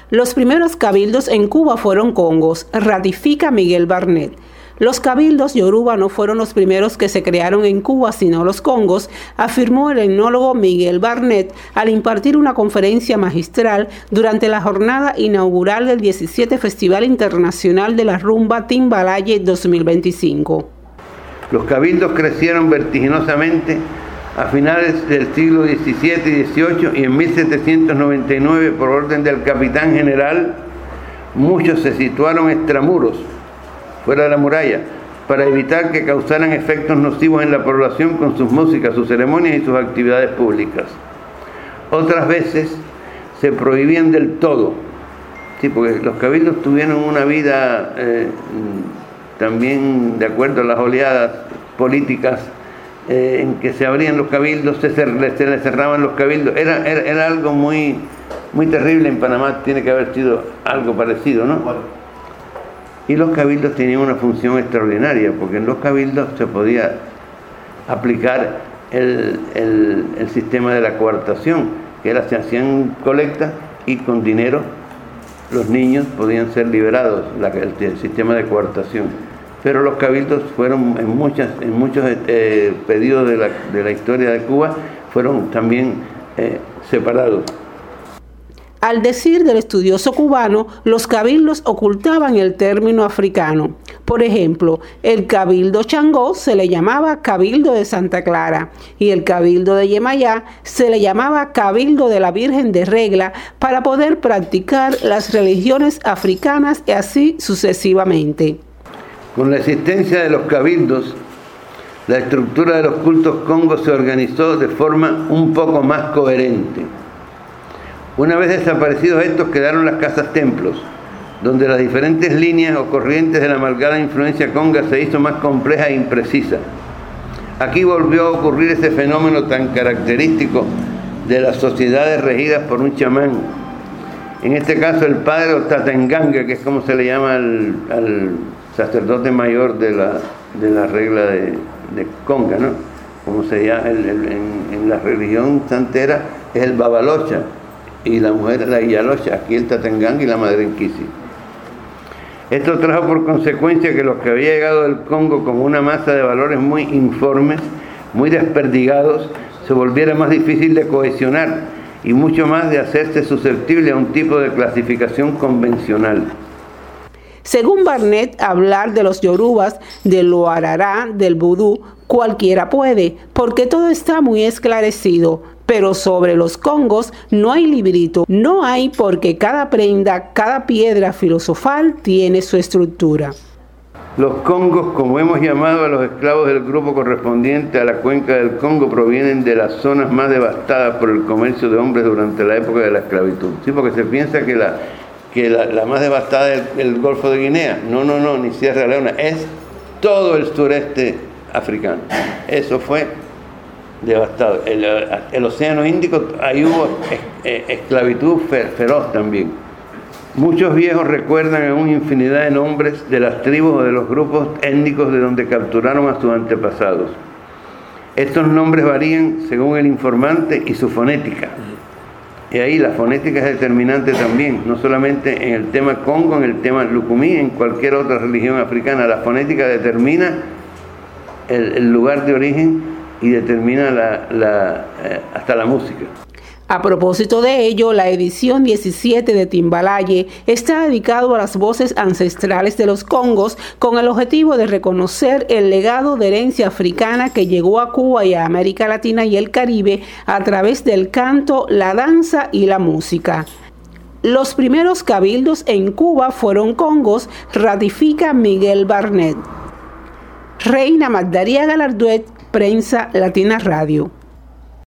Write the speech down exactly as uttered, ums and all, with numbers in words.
Los primeros cabildos en Cuba fueron congos, ratifica Miguel Barnett. Los cabildos yoruba no fueron los primeros que se crearon en Cuba, sino los congos, afirmó el etnólogo Miguel Barnett al impartir una conferencia magistral durante la jornada inaugural del diecisiete Festival Internacional de la Rumba Timbalaye dos mil veinticinco. Los cabildos crecieron vertiginosamente a finales del siglo diecisiete y dieciocho y en mil setecientos noventa y nueve, por orden del capitán general, muchos se situaron extramuros, fuera de la muralla, para evitar que causaran efectos nocivos en la población con sus músicas, sus ceremonias y sus actividades públicas. Otras veces se prohibían del todo, sí, porque los cabildos tuvieron una vida eh, también de acuerdo a las oleadas políticas eh, en que se abrían los cabildos, se, se les cerraban los cabildos. Era, era, era algo muy, muy terrible. En Panamá tiene que haber sido algo parecido, ¿no? Y los cabildos tenían una función extraordinaria, porque en los cabildos se podía aplicar el, el, el sistema de la coartación, que era, se hacían colectas y con dinero los niños podían ser liberados, la, el, el sistema de coartación. Pero los cabildos fueron en, muchas, en muchos eh, periodos de la, de la historia de Cuba, fueron también eh, separados. Al decir del estudioso cubano, los cabildos ocultaban el término africano. Por ejemplo, el cabildo Changó se le llamaba Cabildo de Santa Clara y el cabildo de Yemayá se le llamaba Cabildo de la Virgen de Regla para poder practicar las religiones africanas y así sucesivamente. Con la existencia de los cabildos, la estructura de los cultos congos se organizó de forma un poco más coherente. Una vez desaparecidos estos, quedaron las casas-templos, donde las diferentes líneas o corrientes de la amalgada influencia conga se hizo más compleja e imprecisa. Aquí volvió a ocurrir ese fenómeno tan característico de las sociedades regidas por un chamán. En este caso el padre o tatenganga, que es como se le llama al, al sacerdote mayor de la, de la regla de, de conga, ¿no? Como se llama el, el, en, en la religión santera es el babalocha, y la mujer la Iyalocha, aquí el Tatanganga y la Madre Inquisi. Esto trajo por consecuencia que los que había llegado del Congo con una masa de valores muy informes, muy desperdigados, se volviera más difícil de cohesionar y mucho más de hacerse susceptible a un tipo de clasificación convencional. Según Barnett, hablar de los yorubas, del Loarará, del vudú, cualquiera puede, porque todo está muy esclarecido. Pero sobre los congos no hay librito, no hay porque cada prenda, cada piedra filosofal tiene su estructura. Los congos, como hemos llamado a los esclavos del grupo correspondiente a la cuenca del Congo, provienen de las zonas más devastadas por el comercio de hombres durante la época de la esclavitud. Sí, porque se piensa que la, que la, la más devastada es el, el Golfo de Guinea. No, no, no, ni Sierra Leona, es todo el sureste africano. Eso fue devastado. El, el Océano Índico, ahí hubo es, esclavitud feroz también. Muchos viejos recuerdan a una infinidad de nombres de las tribus o de los grupos étnicos de donde capturaron a sus antepasados. Estos nombres varían según el informante y su fonética. Y ahí la fonética es determinante también, no solamente en el tema Congo, en el tema Lucumí, en cualquier otra religión africana. La fonética determina el, el lugar de origen y determina la, la, eh, hasta la música. A propósito de ello, la edición diecisiete de Timbalaye está dedicado a las voces ancestrales de los congos con el objetivo de reconocer el legado de herencia africana que llegó a Cuba y a América Latina y el Caribe a través del canto, la danza y la música. Los primeros cabildos en Cuba fueron congos, ratifica Miguel Barnett. Reina Magdaría Galarduet, Prensa Latina Radio.